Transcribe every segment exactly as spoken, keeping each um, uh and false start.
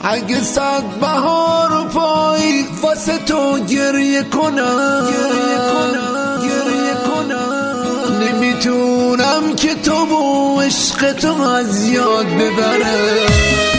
اگه صد بهار و پای واسه تو گریه کنم گریه کنم گریه کنم نمیتونم که تو و عشق تو از یاد ببرم.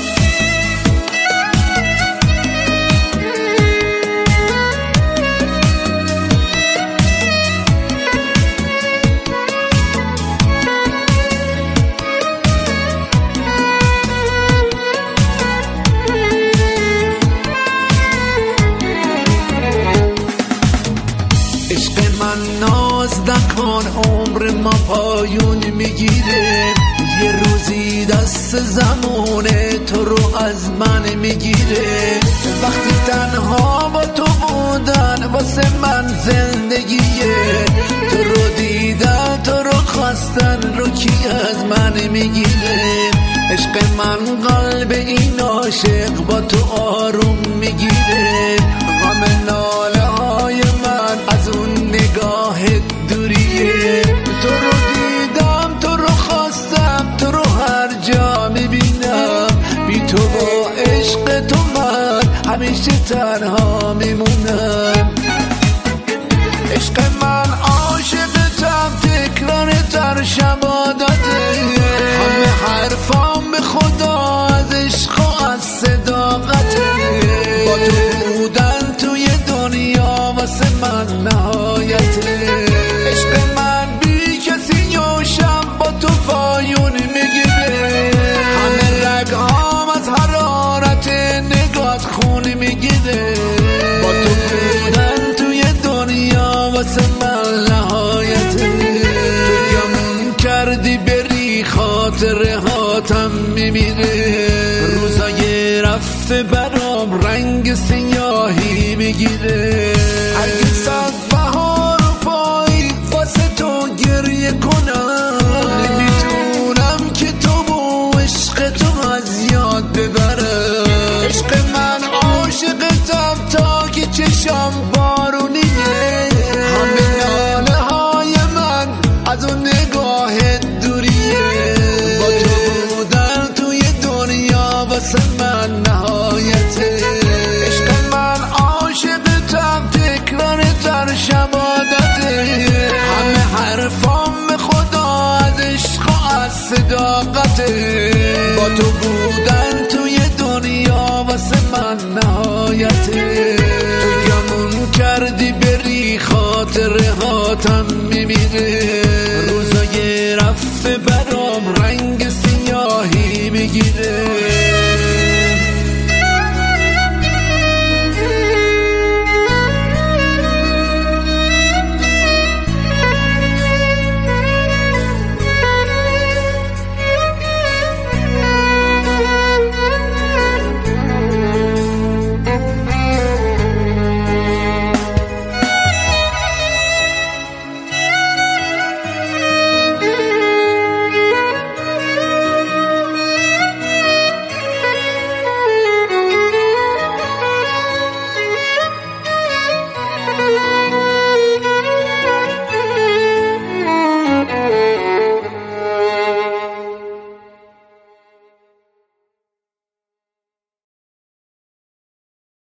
ناز نکن عمر ما پایون میگیره، یه روزی دست زمونه تو رو از من میگیره. وقتی تنها با تو بودن واسه من زندگیه، تو رو دیدن تو رو خواستن رو کی از من میگیره. عشق من قلب این عاشق با تو آروم میگیره، غم ناله های من از اون نگاه دوریه. تو رو دیدم تو رو خواستم تو رو هر جا میبینم، بی تو با عشق تو من همیشه تنها میمونم. عشق من عاشقتم تکرار تر شبادته، همه حرفام به خدا از عشق و از صداقته. با تو بودن توی دنیا واسه من نهایته. عشق من بی کسی یوشم با تو پایون میگیره، همه رگهام از حرارت نگات خون میگیره. با تو بودن توی دنیا واسه من نهایته. تو گمون کردی بری خاطره هاتم میمیره، روزای رفته برام رنگ سیاهی میگیره. اگه صد بهار و پای واسه تو گریه کنم، نمیتونم که تو و عشق تو از یاد ببرم. عشق من عاشقتم تا که چشم بارونیه، همه ناله های من از اون نگاه دوریه. با تو بودن توی دنیا واسه من نهایته. عشق من عاشقتم تکرار تر شبادته، همه حرفام به خدا از عشق و از صداقته. با تو بودن توی دنیا واسه من نهایته. تو گمون کردی بری خاطره هاتم میمیره، روزای رفته برام رنگ سیاهی میگیره.